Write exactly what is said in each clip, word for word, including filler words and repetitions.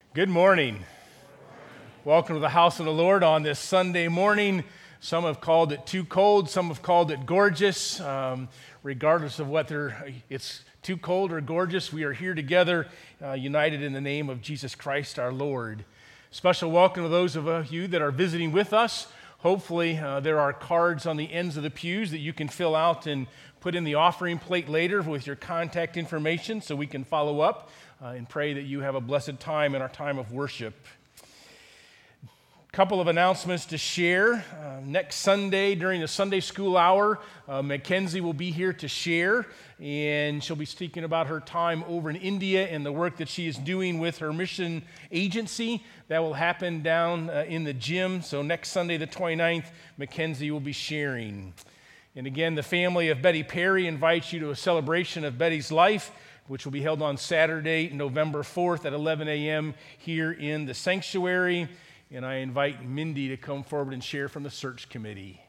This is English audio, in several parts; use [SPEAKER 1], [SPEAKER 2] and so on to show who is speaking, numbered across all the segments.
[SPEAKER 1] Good morning. Welcome to the house of the Lord on this Sunday morning. Some have called it too cold, some have called it gorgeous. Um, regardless of whether it's too cold or gorgeous, we are here together, uh, united in the name of Jesus Christ our Lord. Special welcome to those of you that are visiting with us. Hopefully uh, there are cards on the ends of the pews that you can fill out and put in the offering plate later with your contact information so we can follow up uh, and pray that you have a blessed time in our time of worship. A couple of announcements to share. Uh, next Sunday during the Sunday school hour, uh, Mackenzie will be here to share, and she'll be speaking about her time over in India and the work that she is doing with her mission agency. That will happen down uh, in the gym. So next Sunday, the twenty-ninth, Mackenzie will be sharing. And again, the family of Betty Perry invites you to a celebration of Betty's life, which will be held on Saturday, November fourth at eleven a.m. here in the sanctuary. And I invite Mindy to come forward and share from the search committee.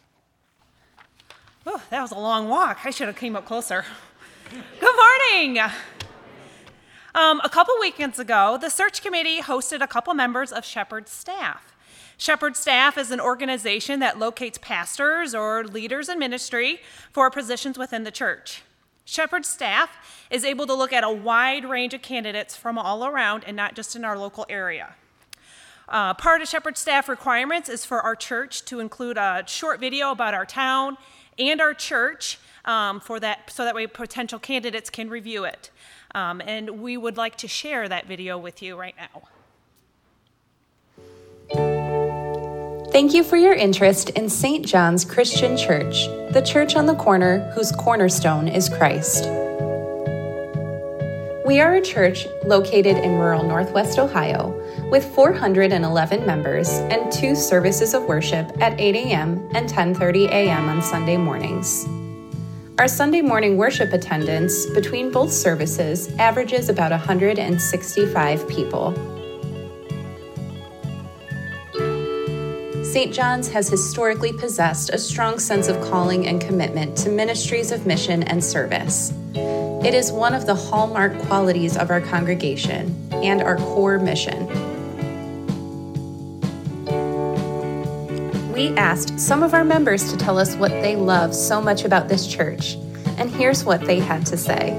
[SPEAKER 2] Oh, that was a long walk. I should have came up closer. Good morning. Um, a couple weekends ago, the search committee hosted a couple members of Shepherd Staff. Shepherd Staff is an organization that locates pastors or leaders in ministry for positions within the church. Shepherd Staff is able to look at a wide range of candidates from all around and not just in our local area. Uh, part of Shepherd Staff requirements is for our church to include a short video about our town and our church um, for that, so that way potential candidates can review it. Um, and we would like to share that video with you right now.
[SPEAKER 3] Thank you for your interest in Saint John's Christian Church, the church on the corner whose cornerstone is Christ. We are a church located in rural Northwest Ohio with four hundred eleven members and two services of worship at eight a.m. and ten thirty a.m. on Sunday mornings. Our Sunday morning worship attendance between both services averages about one hundred sixty-five people. Saint John's has historically possessed a strong sense of calling and commitment to ministries of mission and service. It is one of the hallmark qualities of our congregation and our core mission. We asked some of our members to tell us what they love so much about this church, and here's what they had to say.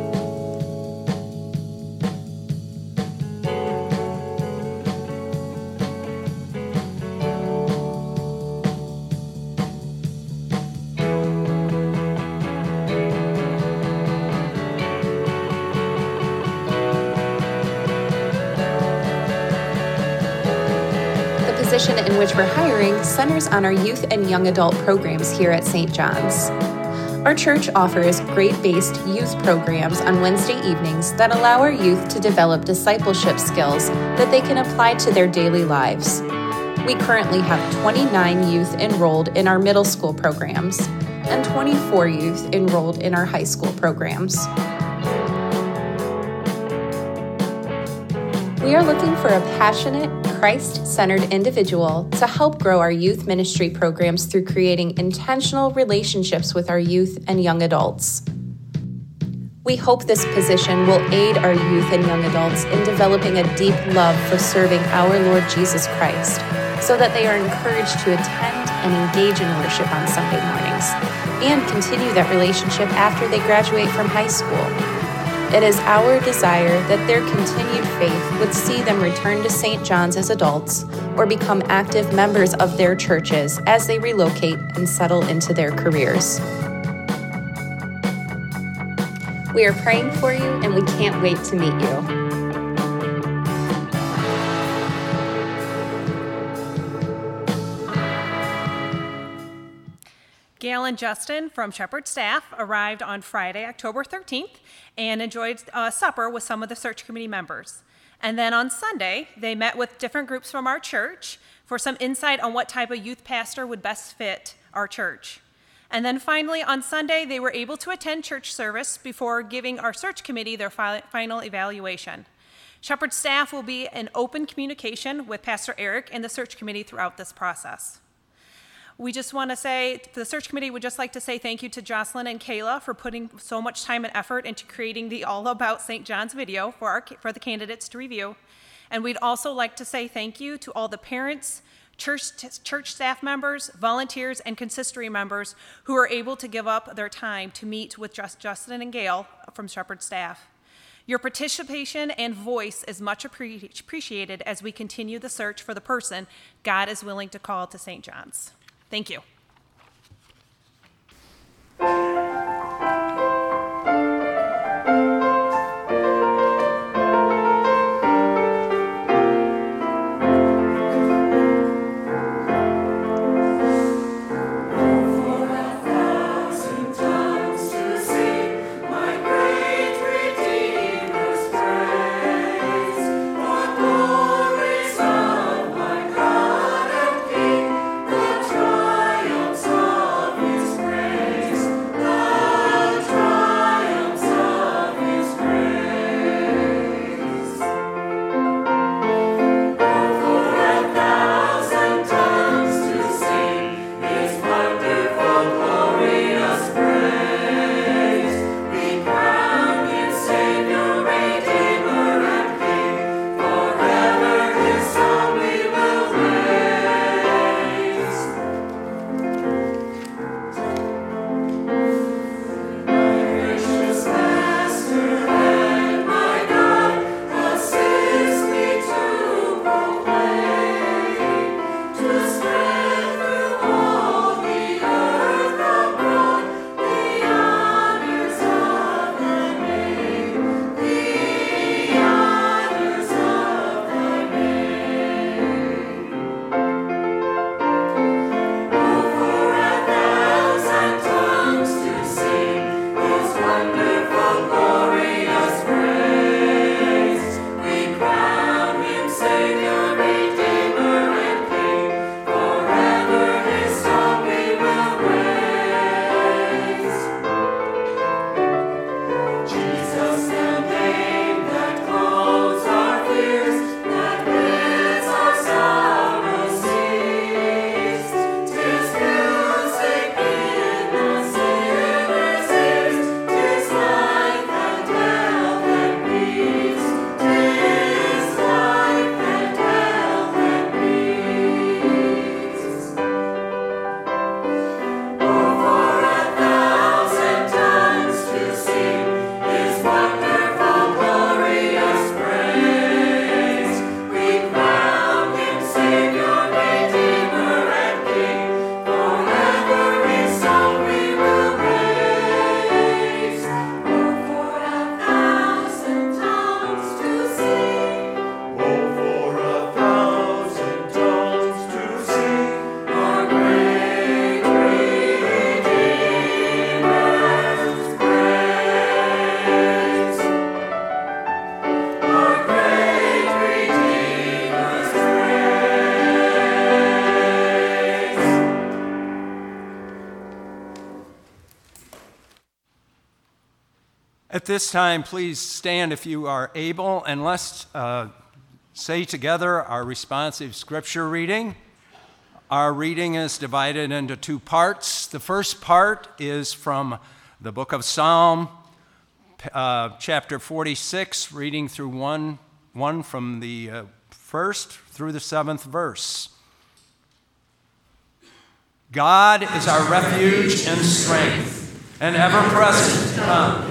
[SPEAKER 3] The position in which we're hiring centers on our youth and young adult programs here at Saint John's. Our church offers grade-based youth programs on Wednesday evenings that allow our youth to develop discipleship skills that they can apply to their daily lives. We currently have twenty-nine youth enrolled in our middle school programs and twenty-four youth enrolled in our high school programs. We are looking for a passionate, Christ-centered individual to help grow our youth ministry programs through creating intentional relationships with our youth and young adults. We hope this position will aid our youth and young adults in developing a deep love for serving our Lord Jesus Christ, so that they are encouraged to attend and engage in worship on Sunday mornings and continue that relationship after they graduate from high school. It is our desire that their continued faith would see them return to Saint John's as adults or become active members of their churches as they relocate and settle into their careers. We are praying for you, and we can't wait to meet you.
[SPEAKER 2] Gail and Justin from Shepherd Staff arrived on Friday, October thirteenth, and enjoyed uh, supper with some of the search committee members. And then on Sunday, they met with different groups from our church for some insight on what type of youth pastor would best fit our church. And then finally, on Sunday, they were able to attend church service before giving our search committee their fi- final evaluation. Shepherd Staff will be in open communication with Pastor Eric and the search committee throughout this process. We just want to say, the search committee would just like to say thank you to Jocelyn and Kayla for putting so much time and effort into creating the All About Saint John's video for, our, for the candidates to review. And we'd also like to say thank you to all the parents, church, church staff members, volunteers, and consistory members who are able to give up their time to meet with Just, Justin and Gail from Shepherd staff. Your participation and voice is much appre- appreciated as we continue the search for the person God is willing to call to Saint John's. Thank you.
[SPEAKER 4] At this time, please stand if you are able, and let's uh, say together our responsive scripture reading. Our reading is divided into two parts. The first part is from the book of Psalm, uh, chapter forty-six, reading through one, one from the uh, first through the seventh verse. God is our refuge and strength, and ever-present help.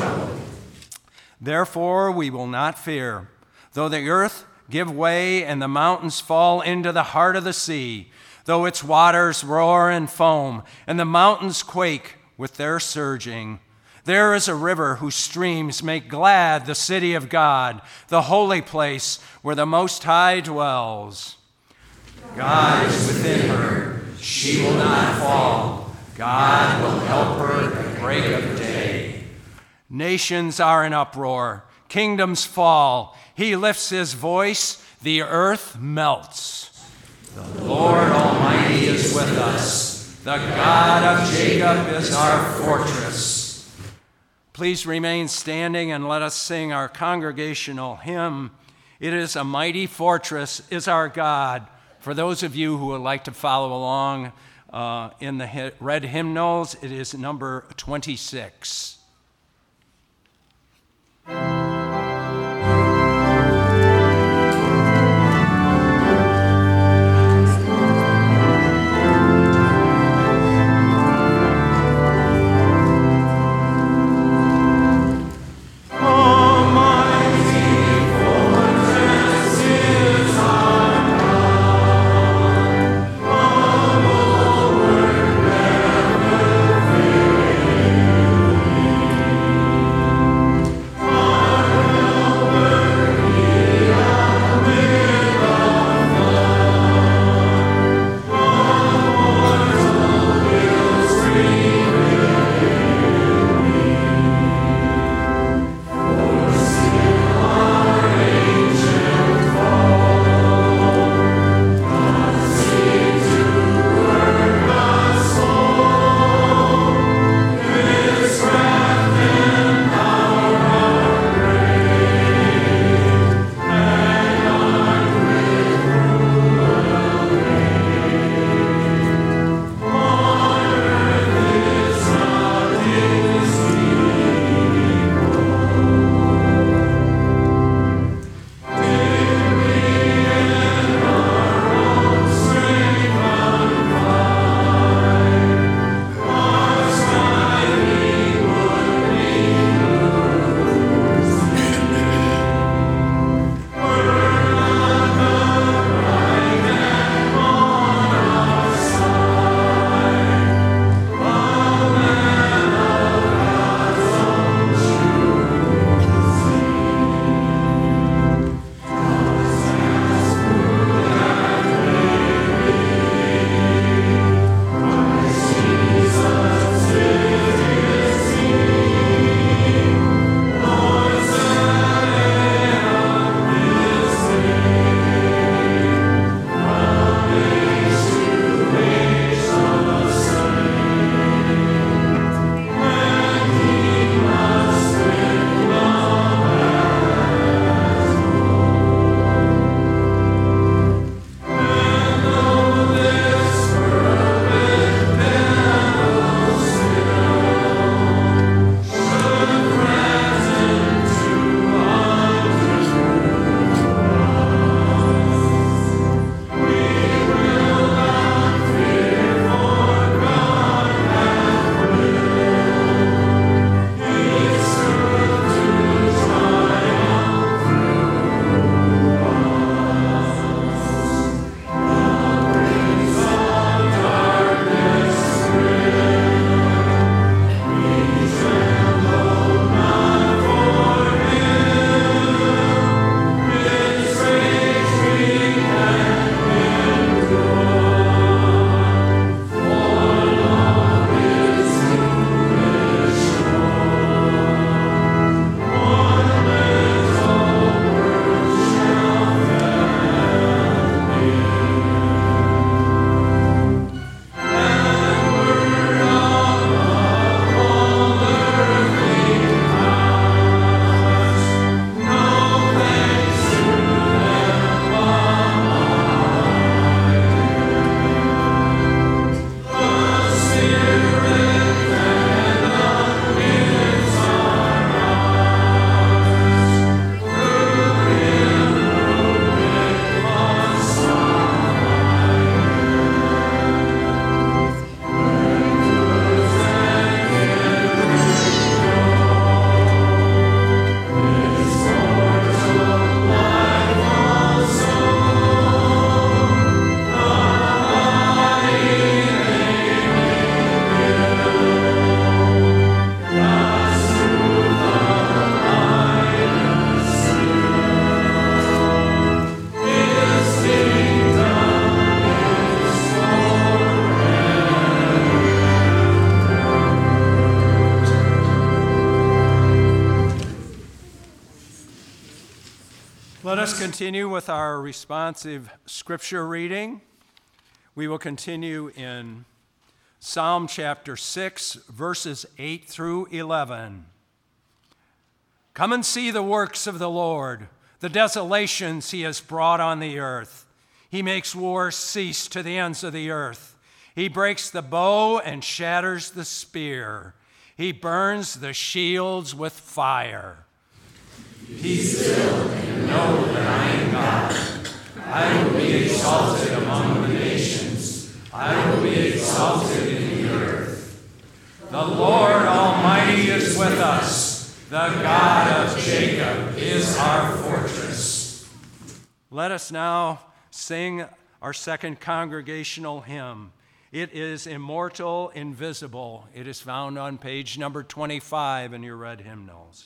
[SPEAKER 4] Therefore we will not fear, though the earth give way and the mountains fall into the heart of the sea, though its waters roar and foam, and the mountains quake with their surging. There is a river whose streams make glad the city of God, the holy place where the Most High dwells. God is within her, she will not fall. God will help her at break of day. Nations are in uproar, kingdoms fall. He lifts his voice, the earth melts. The Lord Almighty is with us. The God of Jacob is our fortress. Please remain standing and let us sing our congregational hymn. It is a mighty fortress is our God. For those of you who would like to follow along uh, in the red hymnals, it is number twenty-six.
[SPEAKER 5] Thank you.
[SPEAKER 4] Let us continue with our responsive scripture reading. We will continue in Psalm chapter six, verses eight through eleven. Come and see the works of the Lord, the desolations he has brought on the earth. He makes war cease to the ends of the earth. He breaks the bow and shatters the spear. He burns the shields with fire. Be still and know that I am God. I will be exalted among the nations. I will be exalted in the earth. The Lord Almighty is with us. The God of Jacob is our fortress. Let us now sing our second congregational hymn. It is Immortal, Invisible. It is found on page number twenty-five in your red hymnals.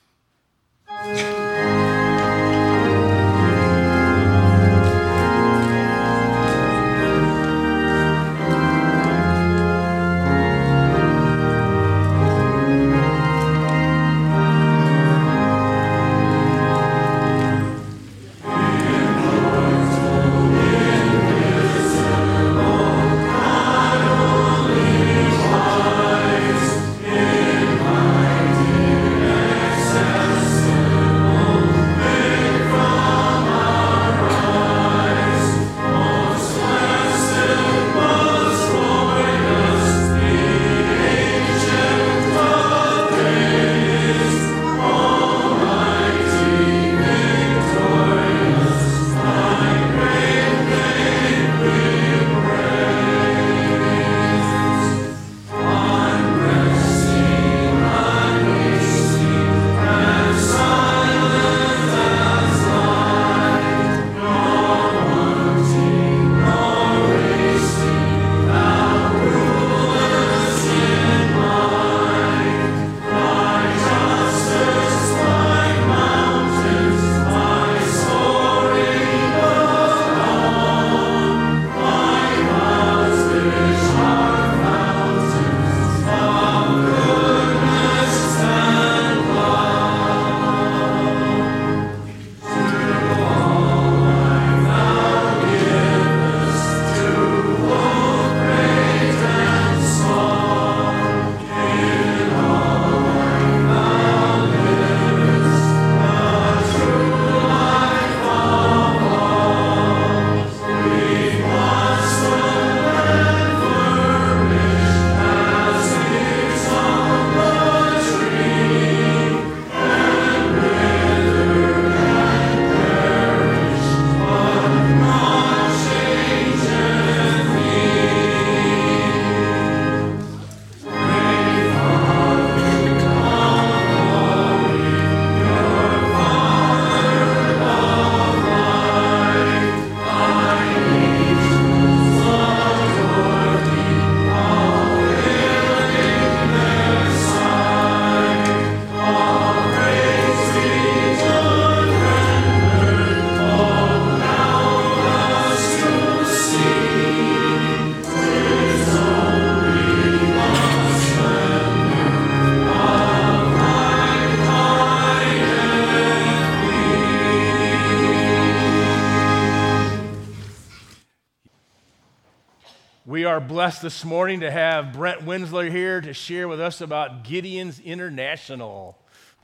[SPEAKER 1] We are blessed this morning to have Brent Winsler here to share with us about Gideon's International.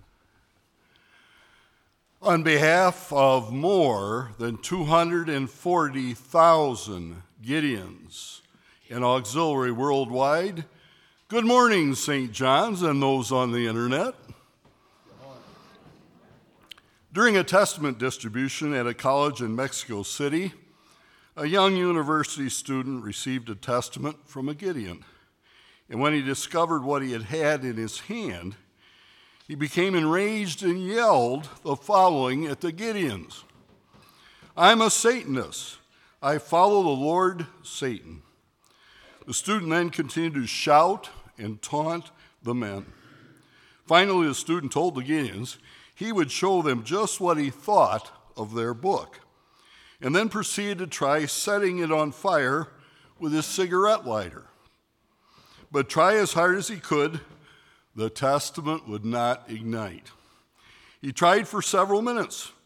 [SPEAKER 5] On behalf of more than two hundred forty thousand Gideons in auxiliary worldwide, good morning, Saint John's and those on the internet. During a testament distribution at a college in Mexico City, a young university student received a testament from a Gideon. And when he discovered what he had had in his hand, he became enraged and yelled the following at the Gideons: "I'm a Satanist. I follow the Lord Satan." The student then continued to shout and taunt the men. Finally, the student told the Gideons he would show them just what he thought of their book, and then proceeded to try setting it on fire with his cigarette lighter. But try as hard as he could, the testament would not ignite. He tried for several minutes,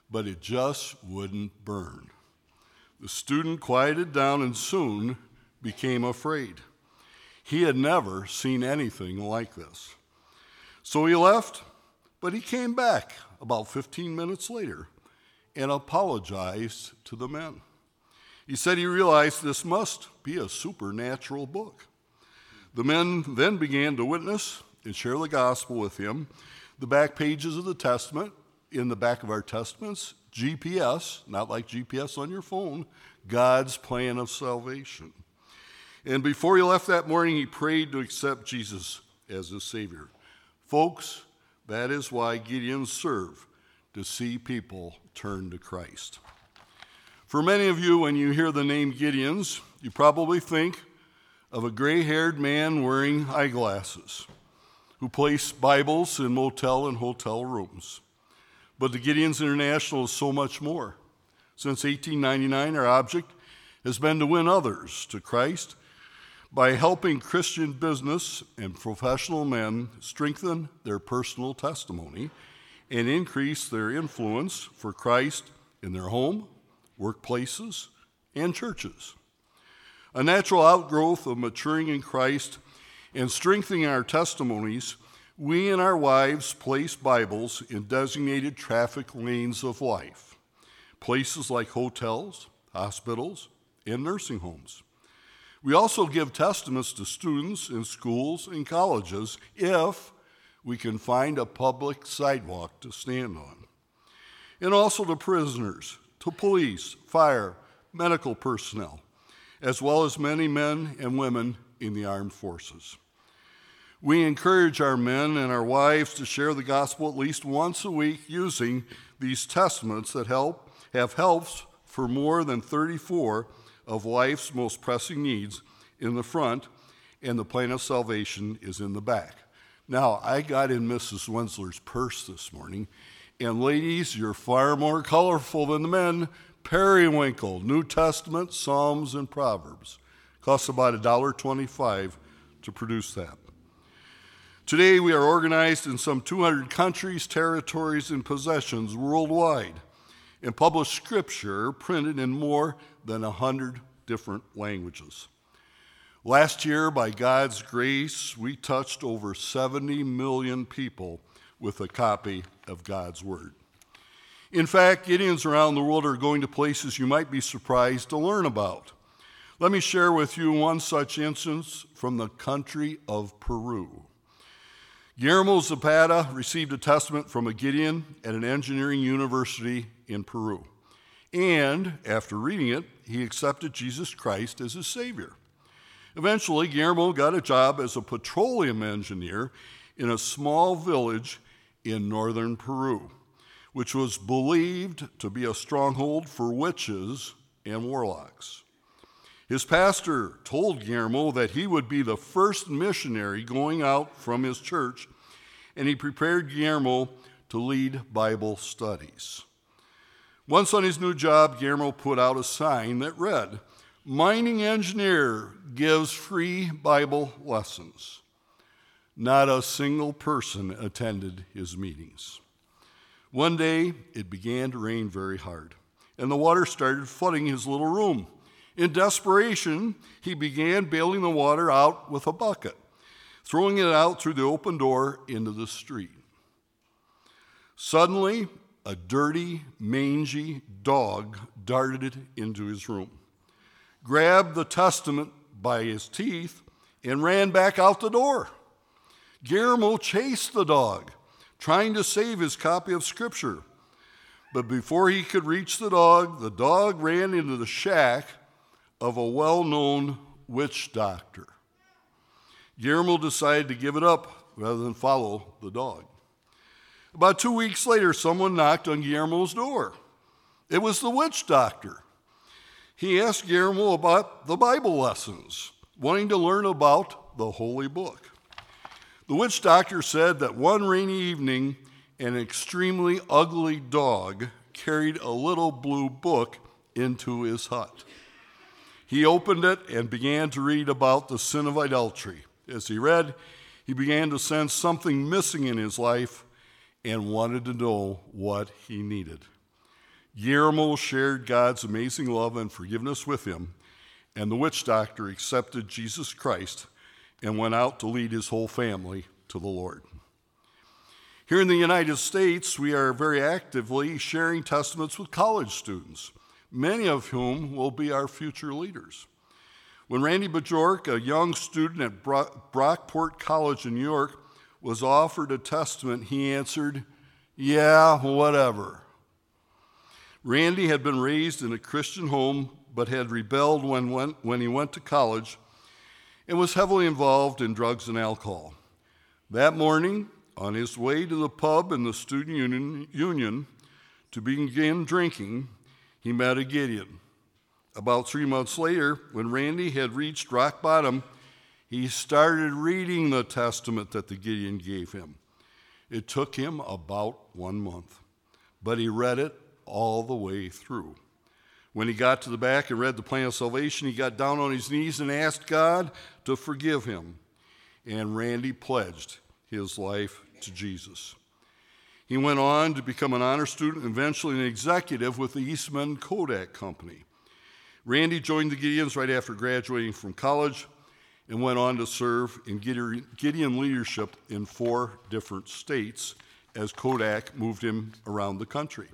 [SPEAKER 5] but it just wouldn't burn. The student quieted down and soon became afraid. He had never seen anything like this. So he left, but he came back about fifteen minutes later and apologized to the men. He said he realized this must be a supernatural book. The men then began to witness and share the gospel with him. The back pages of the Testament, in the back of our Testaments, G P S, not like G P S on your phone, God's plan of salvation. And before he left that morning, he prayed to accept Jesus as his Savior. Folks, that is why Gideons serve, to see people turn to Christ. For many of you, when you hear the name Gideons, you probably think of a gray-haired man wearing eyeglasses who placed Bibles in motel and hotel rooms. But the Gideons International is so much more. Since eighteen ninety-nine, our object has been to win others to Christ by helping Christian business and professional men strengthen their personal testimony and increase their influence for Christ in their home, workplaces, and churches. A natural outgrowth of maturing in Christ and strengthening our testimonies, we and our wives place Bibles in designated traffic lanes of life, places like hotels, hospitals, and nursing homes. We also give testaments to students in schools and colleges if we can find a public sidewalk to stand on. And also to prisoners, to police, fire, medical personnel, as well as many men and women in the armed forces. We encourage our men and our wives to share the gospel at least once a week using these testaments that help have helps for more than thirty-four of life's most pressing needs in the front, and the plan of salvation is in the back. Now, I got in Missus Wensler's purse this morning, and ladies, you're far more colorful than the men. Periwinkle, New Testament, Psalms, and Proverbs. Costs about one dollar and twenty-five cents to produce that. Today, we are organized in some two hundred countries, territories, and possessions worldwide, and publish scripture printed in more than one hundred different languages. Last year, by God's grace, we touched over seventy million people with a copy of God's Word. In fact, Gideons around the world are going to places you might be surprised to learn about. Let me share with you one such instance from the country of Peru. Guillermo Zapata received a testament from a Gideon at an engineering university in Peru. And after reading it, he accepted Jesus Christ as his Savior. Eventually, Guillermo got a job as a petroleum engineer in a small village in northern Peru, which was believed to be a stronghold for witches and warlocks. His pastor told Guillermo that he would be the first missionary going out from his church, and he prepared Guillermo to lead Bible studies. Once on his new job, Guillermo put out a sign that read, "Mining engineer gives free Bible lessons." Not a single person attended his meetings. One day, it began to rain very hard, and the water started flooding his little room. In desperation, he began bailing the water out with a bucket, throwing it out through the open door into the street. Suddenly, a dirty, mangy dog darted into his room, grabbed the testament by his teeth, and ran back out the door. Guillermo chased the dog, trying to save his copy of Scripture. But before he could reach the dog, the dog ran into the shack of a well-known witch doctor. Guillermo decided to give it up rather than follow the dog. About two weeks later, someone knocked on Guillermo's door. It was the witch doctor. He asked Guillermo about the Bible lessons, wanting to learn about the Holy Book. The witch doctor said that one rainy evening, an extremely ugly dog carried a little blue book into his hut. He opened it and began to read about the sin of adultery. As he read, he began to sense something missing in his life and wanted to know what he needed. Guillermo shared God's amazing love and forgiveness with him, and the witch doctor accepted Jesus Christ and went out to lead his whole family to the Lord. Here in the United States, we are very actively sharing testaments with college students, many of whom will be our future leaders. When Randy Bajork, a young student at Brockport College in New York, was offered a testament, he answered, "Yeah, whatever." Randy had been raised in a Christian home, but had rebelled when, when, when he went to college and was heavily involved in drugs and alcohol. That morning, on his way to the pub in the student union, union to begin drinking, he met a Gideon. About three months later, when Randy had reached rock bottom, he started reading the testament that the Gideon gave him. It took him about one month, but he read it all the way through. When he got to the back and read the plan of salvation, he got down on his knees and asked God to forgive him. And Randy pledged his life to Jesus. He went on to become an honor student and eventually an executive with the Eastman Kodak Company. Randy joined the Gideons right after graduating from college and went on to serve in Gideon leadership in four different states as Kodak moved him around the country.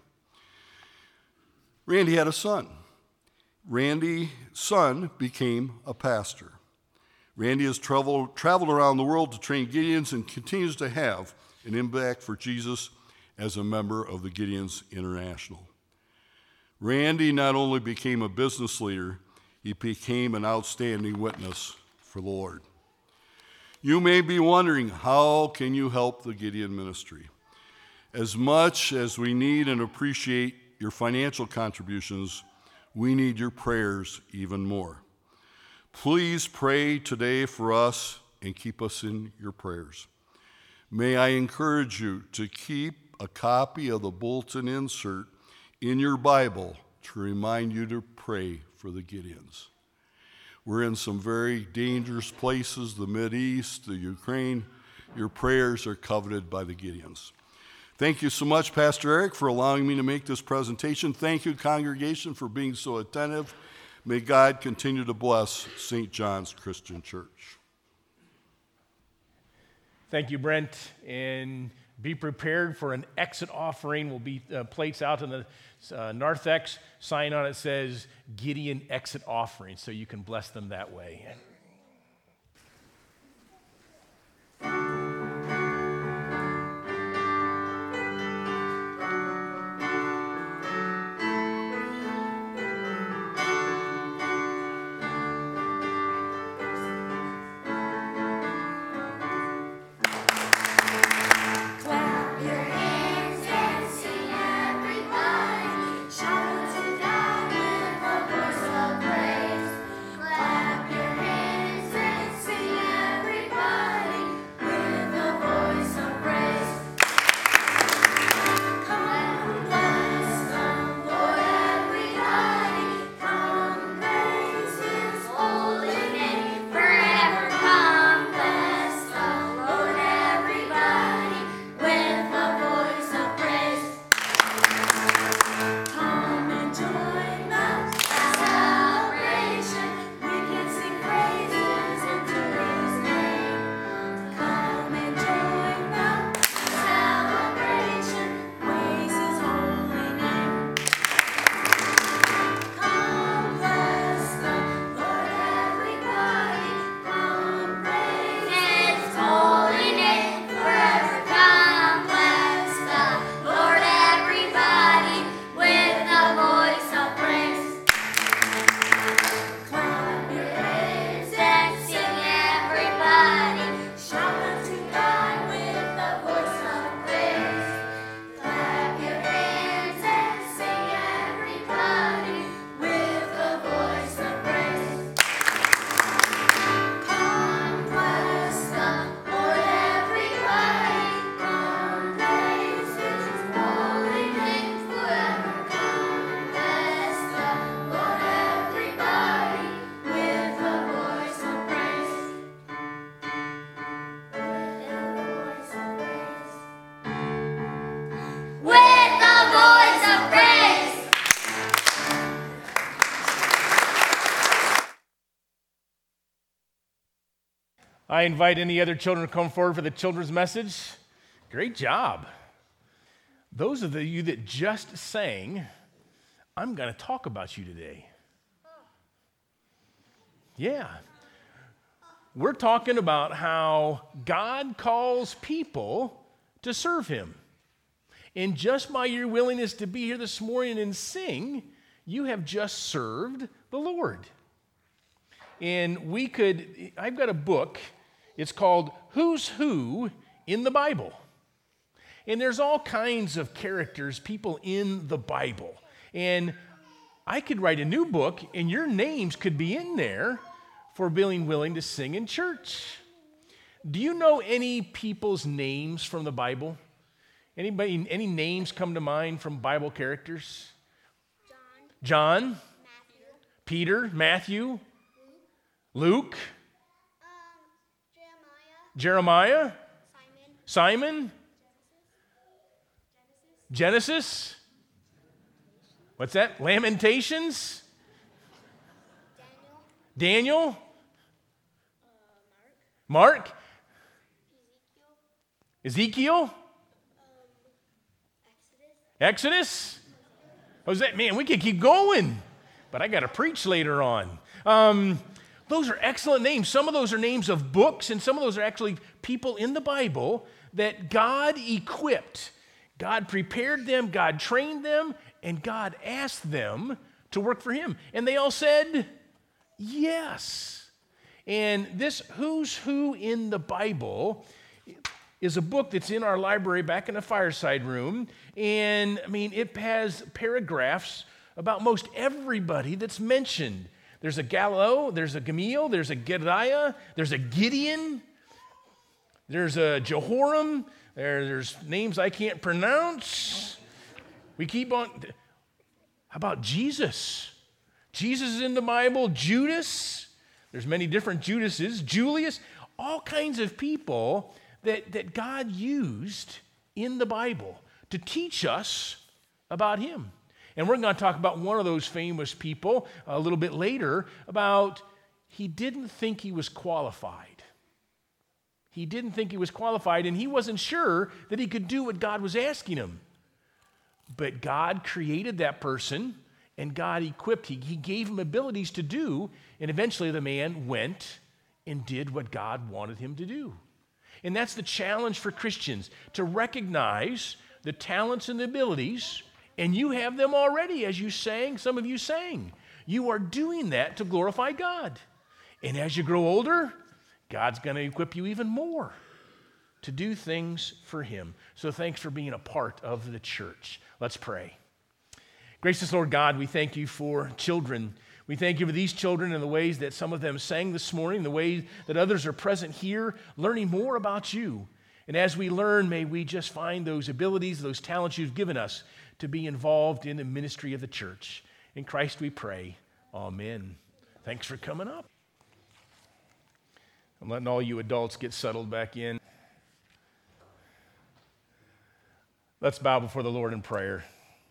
[SPEAKER 5] Randy had a son. Randy's son became a pastor. Randy has traveled, traveled around the world to train Gideons and continues to have an impact for Jesus as a member of the Gideons International. Randy not only became a business leader, he became an outstanding witness for the Lord. You may be wondering, how can you help the Gideon ministry? As much as we need and appreciate your financial contributions, we need your prayers even more. Please pray today for us and keep us in your prayers. May I encourage you to keep a copy of the bulletin insert in your Bible to remind you to pray for the Gideons. We're in some very dangerous places, the Mideast, the Ukraine. Your prayers are coveted by the Gideons. Thank you so much, Pastor Eric, for allowing me to make this presentation. Thank you, congregation, for being so attentive. May God continue to bless Saint John's Christian Church.
[SPEAKER 1] Thank you, Brent. And be prepared for an exit offering. Will be uh, plates out in the uh, narthex. Sign on it says Gideon exit offering, so you can bless them that way.
[SPEAKER 6] Shout to God with a voice of praise. Clap your hands.
[SPEAKER 1] I invite any other children to come forward for the children's message. Great job. Those of you that just sang, I'm going to talk about you today. Yeah. We're talking about how God calls people to serve him. And just by your willingness to be here this morning and sing, you have just served the Lord. And we could, I've got a book, it's called Who's Who in the Bible. And there's all kinds of characters, people in the Bible. And I could write a new book, and your names could be in there for being willing to sing in church. Do you know any people's names from the Bible? Anybody, any names come to mind from Bible characters? John. John.
[SPEAKER 6] Matthew.
[SPEAKER 1] Peter. Matthew. Luke.
[SPEAKER 6] Luke. Um, Jeremiah.
[SPEAKER 1] Jeremiah.
[SPEAKER 6] Simon.
[SPEAKER 1] Simon.
[SPEAKER 6] Genesis.
[SPEAKER 1] Genesis. What's that? Lamentations.
[SPEAKER 6] Daniel.
[SPEAKER 1] Daniel.
[SPEAKER 6] Uh,
[SPEAKER 1] Mark.
[SPEAKER 6] Mark.
[SPEAKER 1] Ezekiel.
[SPEAKER 6] Um, Exodus.
[SPEAKER 1] Exodus. What's that? Man, we could keep going, but I got to preach later on. Um, those are excellent names. Some of those are names of books, and some of those are actually people in the Bible that God equipped. God prepared them, God trained them, and God asked them to work for him. And they all said, yes. And this Who's Who in the Bible is a book that's in our library back in the fireside room. And I mean, it has paragraphs about most everybody that's mentioned. There's a Gallo, there's a Gamaliel, there's a Gedaliah, there's a Gideon, there's a Jehoram, there, there's names I can't pronounce. We keep on. How about Jesus? Jesus is in the Bible. Judas, there's many different Judases. Julius, all kinds of people that, that God used in the Bible to teach us about him. And we're going to talk about one of those famous people a little bit later, about he didn't think he was qualified. He didn't think he was qualified, and he wasn't sure that he could do what God was asking him. But God created that person, and God equipped him. He gave him abilities to do, and eventually the man went and did what God wanted him to do. And that's the challenge for Christians, to recognize the talents and the abilities, and you have them already as you sang, some of you sang. You are doing that to glorify God. And as you grow older, God's going to equip you even more to do things for him. So thanks for being a part of the church. Let's pray. Gracious Lord God, we thank you for children. We thank you for these children and the ways that some of them sang this morning, the ways that others are present here, learning more about you. And as we learn, may we just find those abilities, those talents you've given us to be involved in the ministry of the church. In Christ we pray. Amen. Thanks for coming up. I'm letting all you adults get settled back in. Let's bow before the Lord in prayer.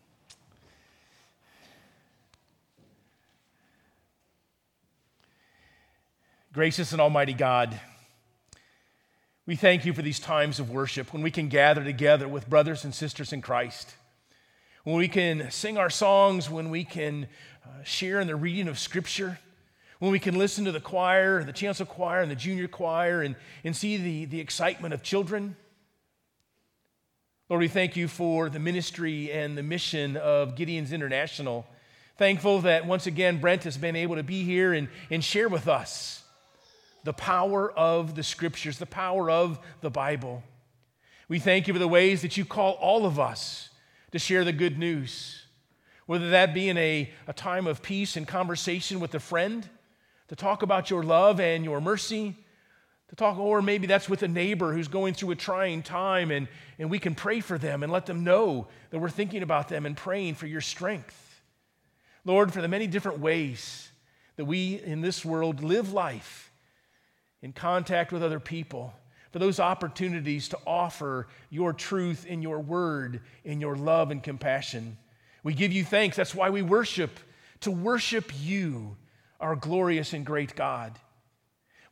[SPEAKER 1] Gracious and almighty God, we thank you for these times of worship when we can gather together with brothers and sisters in Christ, when we can sing our songs, when we can uh, share in the reading of Scripture, when we can listen to the choir, the chancel choir and the junior choir, and, and see the, the excitement of children. Lord, we thank you for the ministry and the mission of Gideon's International. Thankful that once again Brent has been able to be here and, and share with us the power of the Scriptures, the power of the Bible. We thank you for the ways that you call all of us to share the good news, whether that be in a, a time of peace and conversation with a friend, to talk about your love and your mercy, to talk, or maybe that's with a neighbor who's going through a trying time, and, and we can pray for them and let them know that we're thinking about them and praying for your strength. Lord, for the many different ways that we in this world live life in contact with other people, for those opportunities to offer your truth in your word, in your love and compassion. We give you thanks. That's why we worship, to worship you, our glorious and great God.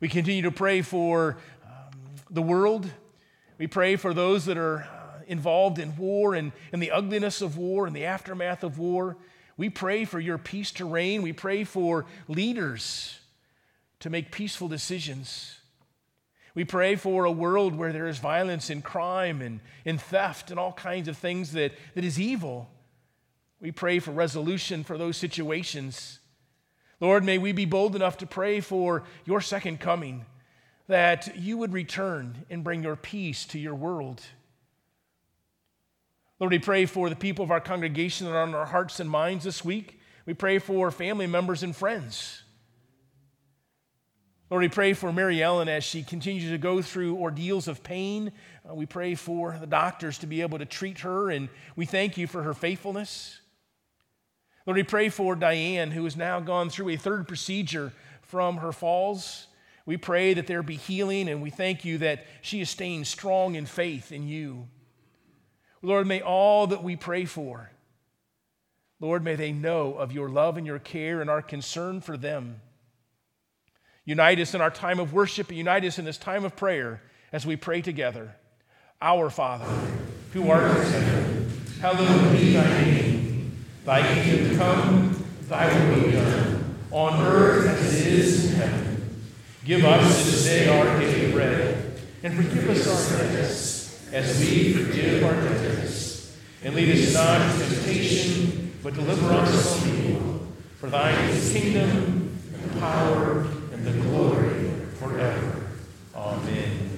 [SPEAKER 1] We continue to pray for um, the world. We pray for those that are uh, involved in war and, and the ugliness of war and the aftermath of war. We pray for your peace to reign. We pray for leaders to make peaceful decisions. We pray for a world where there is violence and crime and, and theft and all kinds of things that, that is evil. We pray for resolution for those situations. Lord, may we be bold enough to pray for your second coming, that you would return and bring your peace to your world. Lord, we pray for the people of our congregation that are on our hearts and minds this week. We pray for family members and friends. Lord, we pray for Mary Ellen as she continues to go through ordeals of pain. Uh, we pray for the doctors to be able to treat her, and we thank you for her faithfulness. Lord, we pray for Diane, who has now gone through a third procedure from her falls. We pray that there be healing, and we thank you that she is staying strong in faith in you. Lord, may all that we pray for, Lord, may they know of your love and your care and our concern for them. Unite us in our time of worship and unite us in this time of prayer as we pray together. Our Father, who art in heaven, hallowed be thy name. Thy kingdom come, thy will be done, on earth as it is in heaven. Give us this day our daily bread, and forgive us our debts, as we forgive our debtors. And lead us not into temptation, but deliver us from evil. For thine is the kingdom, and the power, and the glory forever. Amen.